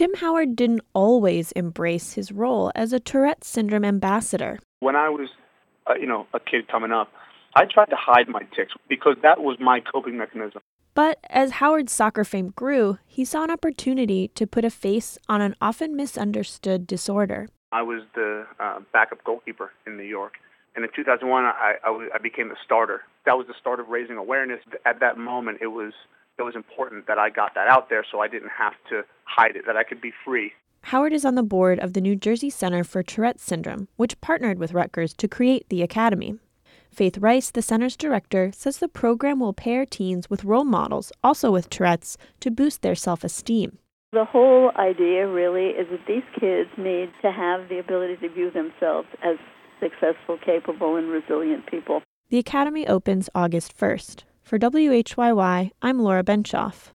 Tim Howard didn't always embrace his role as a Tourette syndrome ambassador. When I was, a kid coming up, I tried to hide my tics because that was my coping mechanism. But as Howard's soccer fame grew, he saw an opportunity to put a face on an often misunderstood disorder. I was the backup goalkeeper in New York. And in 2001, I became the starter. That was the start of raising awareness. At that moment, it was important that I got that out there so I didn't have to hide it, that I could be free. Howard is on the board of the New Jersey Center for Tourette Syndrome, which partnered with Rutgers to create the academy. Faith Rice, the center's director, says the program will pair teens with role models, also with Tourette's, to boost their self-esteem. The whole idea really is that these kids need to have the ability to view themselves as successful, capable, and resilient people. The academy opens August 1st. For WHYY, I'm Laura Benshoff.